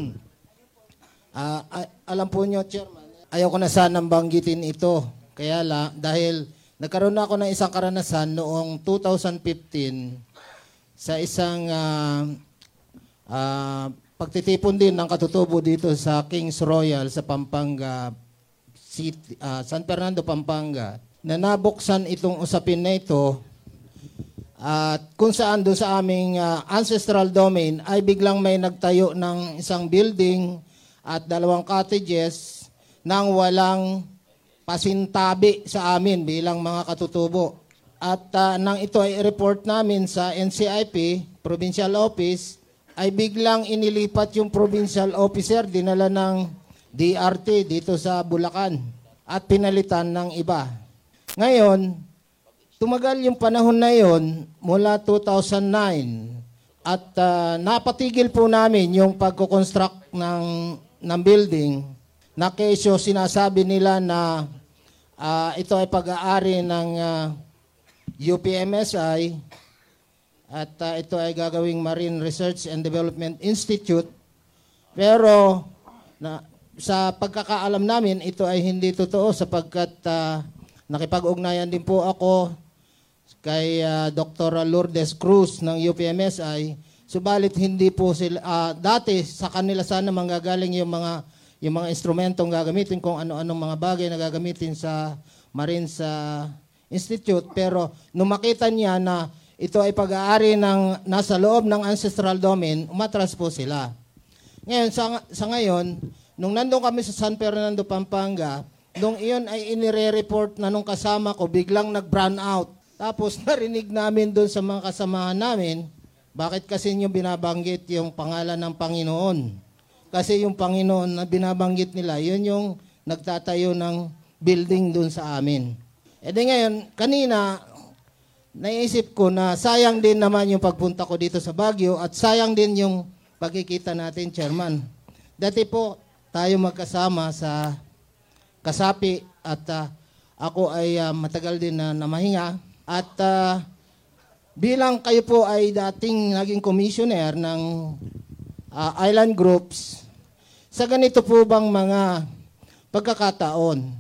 uh, alam po nyo, Chairman, ayaw ko na sanang banggitin ito. Kaya la, dahil nagkaroon na ako ng isang karanasan noong two thousand fifteen sa isang uh, uh, pagtitipon din ng katutubo dito sa Kings Royal sa Pampanga City, uh, San Fernando, Pampanga, na nabuksan itong usapin na ito. At kung saan doon sa aming uh, ancestral domain ay biglang may nagtayo ng isang building at dalawang cottages nang walang pasintabi sa amin bilang mga katutubo. At uh, nang ito ay report namin sa N C I P, Provincial Office, ay biglang inilipat yung provincial officer, dinala ng D R T dito sa Bulacan at pinalitan ng iba. Ngayon, tumagal yung panahon na yon mula two thousand nine at uh, napatigil po namin yung pagko-construct ng, ng building na kesyo sinasabi nila na uh, ito ay pag-aari ng uh, U P M S I at uh, ito ay gagawing Marine Research and Development Institute. Pero na, sa pagkakaalam namin, ito ay hindi totoo sapagkat uh, nakipag-ugnayan din po ako kay uh, Doctor Lourdes Cruz ng U P M S I, subalit hindi po sila, uh, dati sa kanila sana manggagaling yung mga, yung mga instrumentong gagamitin, kung ano-anong mga bagay na gagamitin sa Marine sa Institute, pero nung makita niya na ito ay pag-aari ng nasa loob ng ancestral domain, umatras po sila. Ngayon, sa, sa ngayon, nung nandun kami sa San Fernando, Pampanga, nung iyon ay inire-report na nung kasama ko, biglang nag-brown out. Tapos narinig namin doon sa mga kasamahan namin, bakit kasi nyo binabanggit yung pangalan ng Panginoon? Kasi yung Panginoon na binabanggit nila, yun yung nagtatayo ng building doon sa amin. E di ngayon, kanina, naisip ko na sayang din naman yung pagpunta ko dito sa Baguio at sayang din yung pagkikita natin, Chairman. Dati po tayo magkasama sa Kasapi at uh, ako ay uh, matagal din na namahinga. At uh, bilang kayo po ay dating naging commissioner ng uh, island groups, sa ganito po bang mga pagkakataon?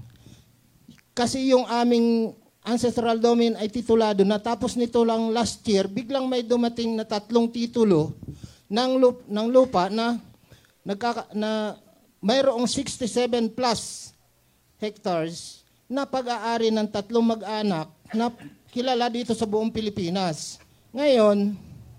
Kasi yung aming ancestral domain ay titulado na, tapos nito lang last year, biglang may dumating na tatlong titulo ng, lup, ng lupa na, nagkaka, na mayroong sixty-seven plus hectares na pag-aari ng tatlong mag-anak na kilala dito sa buong Pilipinas. Ngayon,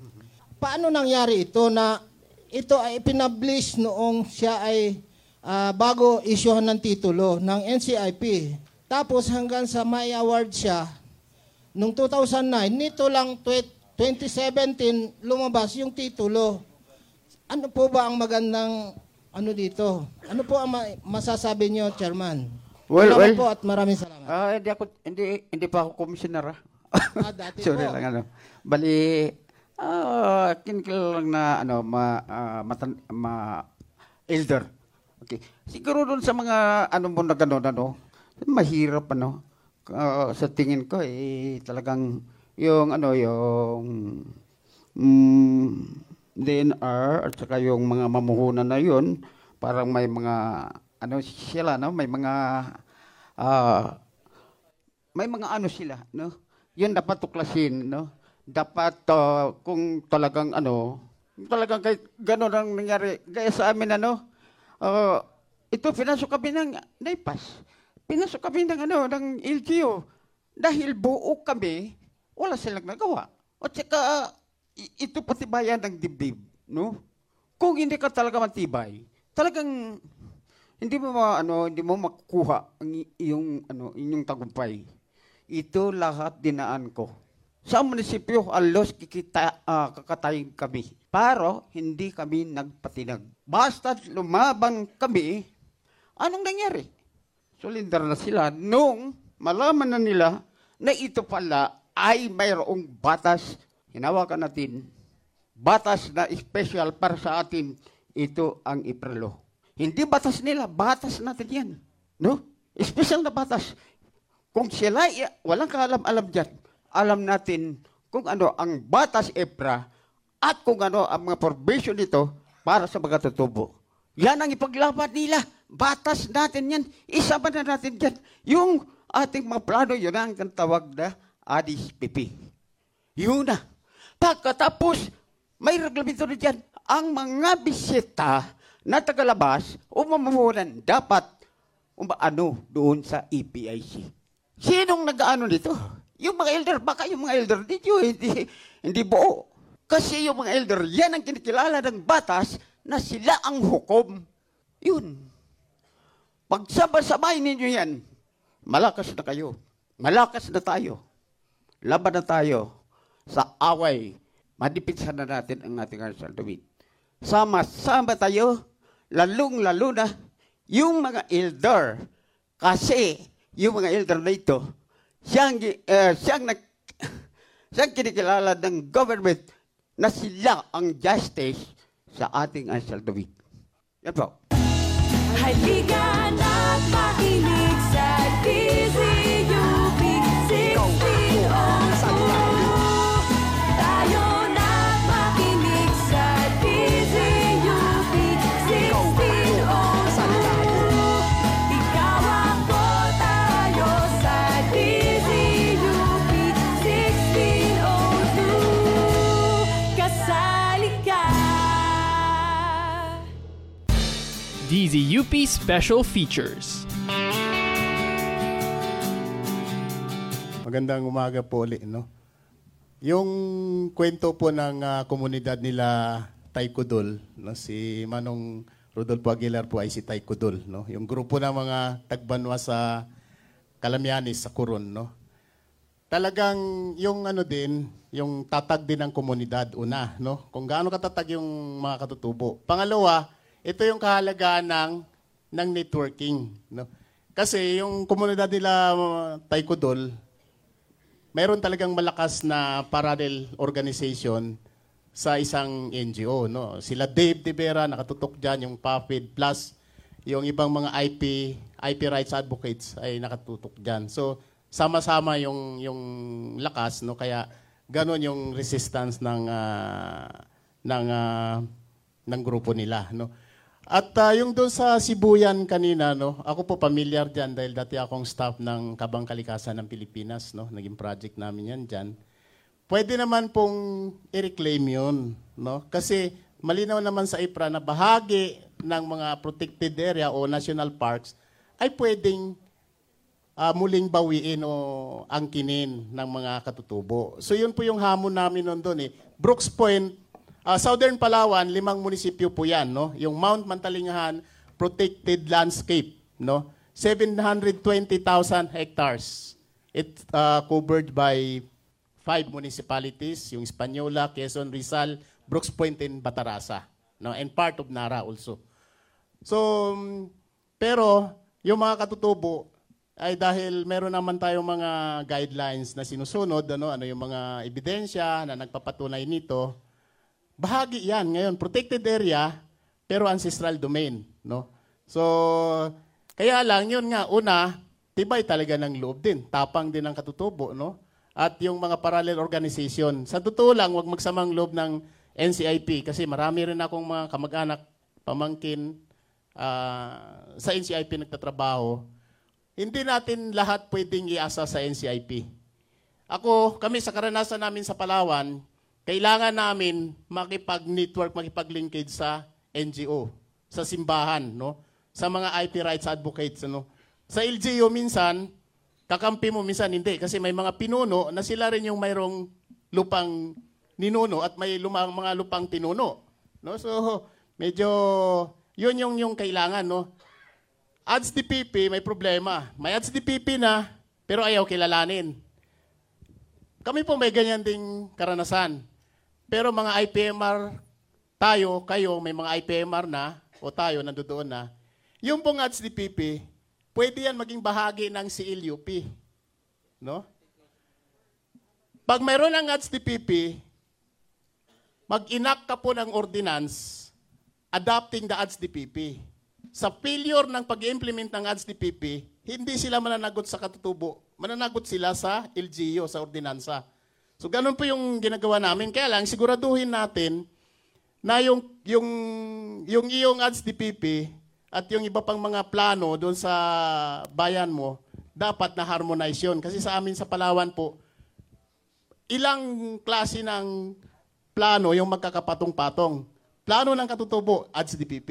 paano nangyari ito na ito ay pinablish noong siya ay uh, bago isyuhan ng titulo ng N C I P. Tapos hanggang sa may award siya, noong two thousand nine, nito lang twenty seventeen lumabas yung titulo. Ano po ba ang magandang ano dito? Ano po ang ma- masasabi niyo, Chairman? Well, Salamat well. po at maraming salamat. Ah, hindi ako hindi hindi pa ako commissioner. Ah. Ah, dati Sorry po. lang ano. Bali ah kinikil lang na ano ma, uh, matan, ma elder. Okay. Siguro doon sa mga ano mo na gano'n ano, mahirap ano. Uh, sa tingin ko eh talagang yung ano yung mm, D N R at saka yung mga mamuhunan na yun, parang may mga ano sila no, may mga uh, may mga ano sila no. Yun dapat tuklasin no. Dapat uh, kung talagang ano, talagang kay gano'n ang nangyari gaya sa amin ano. Uh, ito pinasok kami ng NAIPAS. Pinasok kami ng ano ng L G U dahil buo kami, wala silang nagawa. At saka ito patibayan ng dibdib, no? Kung hindi ka talaga matibay, talagang hindi mo ma, ano, hindi mo makukuha ang iyong ano, inyong tagumpay. Ito lahat dinaan ko. Sa munisipyo, alos kikita uh, kakatayin kami. Pero hindi kami nagpatinag. Basta lumaban kami, anong nangyari? Solidar na sila nung malaman na nila na ito pala ay mayroong batas. Hinawakan natin, batas na special para sa atin, ito ang iprelo. Hindi batas nila, batas natin yan. No? Special na batas. Kung sila, walang kaalam-alam dyan, alam natin kung ano ang batas EPRA at kung ano ang mga provision nito para sa mga tutubo. Yan ang ipaglaban nila. Batas natin yan. Isama na natin dyan. Yung ating mga plano, yun ang tawag na A D I S P P. Yun na. Pagkatapos, may reglamento na dyan. Ang mga bisita na tagalabas o mamamunan dapat umaano doon sa E P I C. Sinong nag-ano nito? Yung mga elder, baka yung mga elder dito, hindi, hindi buo. Kasi yung mga elder, yan ang kinikilala ng batas na sila ang hukom. Yun. Pagsabay-sabay ninyo yan, malakas na kayo. Malakas na tayo. Laban na tayo sa away. Madipitsan na natin ang ating ancestral domain. Sama-sama tayo, lalong-lalo na yung mga elder. Kasi yung mga elder na ito, siyang, uh, siyang, nag, siyang kinikilala ng government na sila ang justice sa ating ancestral domain. Yan po. Halika na't makinig sa D Z U P sixteen oh two. Tayo na't makinig sa D Z U P sixteen oh two. Ikaw ako, tayo sa D Z U P sixteen oh two. Kasali ka. D Z U P Special Features. Magandang umaga po ulit, no? Yung kwento po ng ah, komunidad nila Taykudol, no, si Manong Rodolfo Aguilar po ay si Taykudol, no? Yung grupo ng mga tagbanwa sa Calamianes sa Coron, no? Talagang yung ano din, yung tatag din ng komunidad una, no? Kung gaano katatag yung mga katutubo. Pangalawa, ito yung kahalagaan ng ng networking, no? Kasi yung komunidad nila uh, Taykudol, mayroon talagang malakas na parallel organization sa isang N G O, no? Sila Dave De Vera nakatutok diyan, yung P A F I D plus yung ibang mga I P I P rights advocates ay nakatutok diyan. So sama-sama yung yung lakas, no? Kaya ganon yung resistance ng uh, ng uh, ng grupo nila, no? At uh, yung doon sa Sibuyan kanina, no? Ako po familiar diyan dahil dati akong staff ng Kabang Kalikasan ng Pilipinas, no? Naging project namin yan diyan. Pwede naman pong i-reclaim yun, no? Kasi malinaw naman sa I P R A na bahagi ng mga protected area o national parks ay pwedeng uh, muling bawiin o angkinin ng mga katutubo. So yun po yung hamon namin noon doon eh. Brooks Point, uh, Southern Palawan, limang munisipyo po yan, no? Yung Mount Mantalingahan Protected Landscape, no? seven hundred twenty thousand hectares. It uh, covered by five municipalities, yung Española, Quezon, Rizal, Brooks Point, and Batarasa, no? And part of Nara also. So, um, pero yung mga katutubo ay dahil meron naman tayong mga guidelines na sinusunod, ano, ano yung mga ebidensya na nagpapatunay nito, bahagi yan ngayon, protected area, pero ancestral domain, no? So, kaya lang yun nga, una, tibay talaga ng loob din, tapang din ng katutubo, no? At yung mga parallel organization. Sa totoo lang, huwag magsamang loob ng N C I P kasi marami rin akong mga kamag-anak, pamangkin uh, sa N C I P nagtatrabaho. Hindi natin lahat pwedeng iasa sa N C I P. Ako, kami sa karanasan namin sa Palawan, kailangan namin makipag-network, makipag-linkage sa N G O, sa simbahan, no? Sa mga I P rights advocates, ano? Sa L G U minsan, kakampi mo, minsan hindi. Kasi may mga pinuno na sila rin yung mayroong lupang ninuno at may lumang mga lupang tinuno. No? So, medyo, yun yung, yung kailangan. No? A D S D P P, may problema. May A D S D P P na, pero ayaw kilalanin. Kami po may ganyan ding karanasan. Pero mga I P M R, tayo, kayo, may mga I P M R na, o tayo, nandoon na, yung pong A D S D P P, pwede yan maging bahagi ng C L U P. No? Pag mayroon ng A D S D P P, mag-enact ka po ng ordinance adopting the A D S D P P. Sa failure ng pag-implement ng A D S D P P, hindi sila mananagot sa katutubo. Mananagot sila sa L G U, sa ordinansa. So ganun po yung ginagawa namin. Kaya lang, siguraduhin natin na yung, yung, yung iyong A D S D P P at yung iba pang mga plano doon sa bayan mo, dapat na harmonize yun. Kasi sa amin sa Palawan po, ilang klase ng plano yung magkakapatong-patong. Plano ng katutubo, A D S D P P.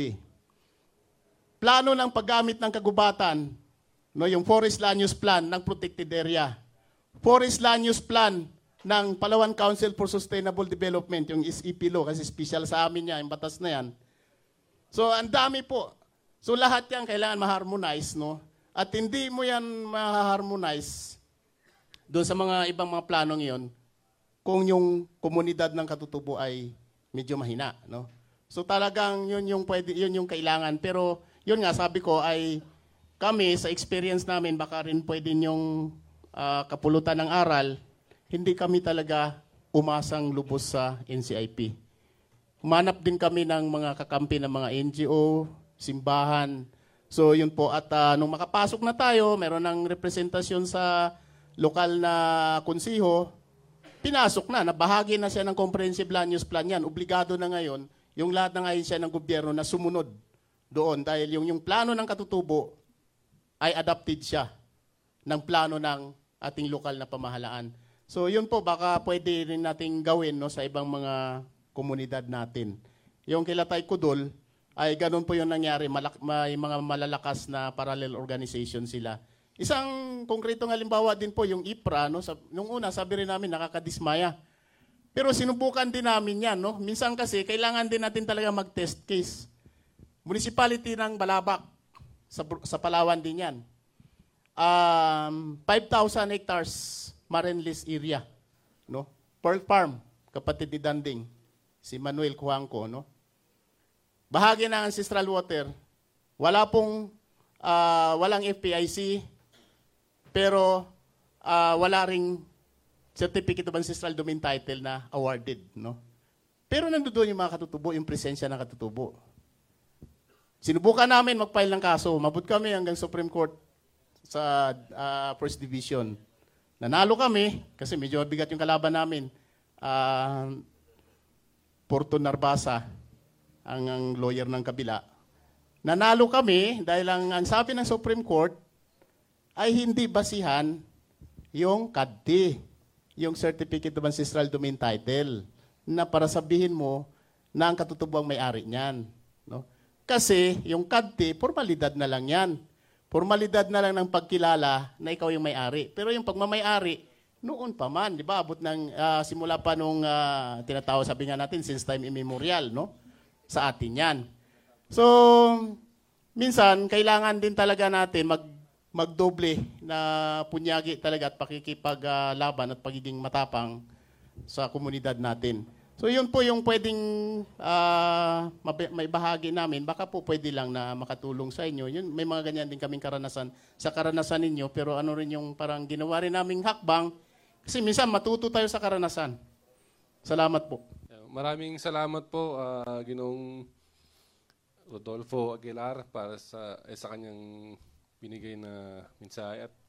Plano ng paggamit ng kagubatan, no, yung Forest Land Use Plan ng protected area. Forest Land Use Plan ng Palawan Council for Sustainable Development, yung S E P law, kasi special sa amin yan, yung batas na yan. So, ang dami po. So lahat yan kailangan ma-harmonize, no? At hindi mo yan ma-harmonize doon sa mga ibang mga planong yon kung yung komunidad ng katutubo ay medyo mahina, no? So talagang yun yung pwede, yun yung kailangan. Pero yun nga sabi ko ay kami sa experience namin baka rin pwede yung uh, kapulutan ng aral, hindi kami talaga umasang lubos sa N C I P. Humanap din kami ng mga kakampi ng mga N G O, simbahan. So yun po, at uh, nung makapasok na tayo, meron ng representasyon sa lokal na konsiho, pinasok na, nabahagi na siya ng comprehensive land use plan yan. Obligado na ngayon yung lahat ng ahensya ng gobyerno na sumunod doon dahil yung, yung plano ng katutubo ay adopted siya ng plano ng ating lokal na pamahalaan. So yun po, baka pwede rin nating gawin, no, sa ibang mga komunidad natin. Yung kila Taykudol, ay ganun po yung nangyari. Malak may mga malalakas na parallel organization sila. Isang konkretong halimbawa din po yung I P R A. No? Sa, nung una, sabi rin namin, nakakadismaya. Pero sinubukan din namin yan. No? Minsan kasi, kailangan din natin talaga mag-test case. Municipality ng Balabac, sa, sa Palawan din yan. Um, five thousand hectares marine lease area. No? Pearl Farm, kapatid ni Danding, si Manuel Cuangco. No? Bahagi ng ancestral water, wala pong, uh, walang F P I C, pero uh, wala ring Certificate of Ancestral Domain Title na awarded. No? Pero nandoon yung mga katutubo, yung presensya ng katutubo. Sinubukan namin mag-file ng kaso. Mabot kami hanggang Supreme Court sa uh, First Division. Nanalo kami, kasi medyo bigat yung kalaban namin. Uh, Porto Narbasa, ang, ang lawyer ng kabila. Nanalo kami dahil ang, ang sabi ng Supreme Court ay hindi basihan yung C A D T, yung Certificate of Ancestral Domain Title, na para sabihin mo na ang katutubo ang may-ari niyan. No? Kasi yung C A D T, formalidad na lang yan. Formalidad na lang ng pagkilala na ikaw yung may-ari. Pero yung pagmamay-ari, noon pa man, di ba? Abot ng uh, simula pa nung uh, tinatawag, sabi nga natin, since time immemorial, no? Sa atin yan. So, minsan, kailangan din talaga natin mag, magdoble na punyagi talaga at pakikipaglaban at pagiging matapang sa komunidad natin. So yun po yung pwedeng uh, may bahagi namin. Baka po pwede lang na makatulong sa inyo. Yun, may mga ganyan din kaming karanasan sa karanasan ninyo. Pero ano rin yung parang ginawa rin naming hakbang. Kasi minsan matuto tayo sa karanasan. Salamat po. Maraming salamat po, uh, Ginoong Rodolfo Aguilar, para sa, eh, sa kanyang binigay na mensahe. At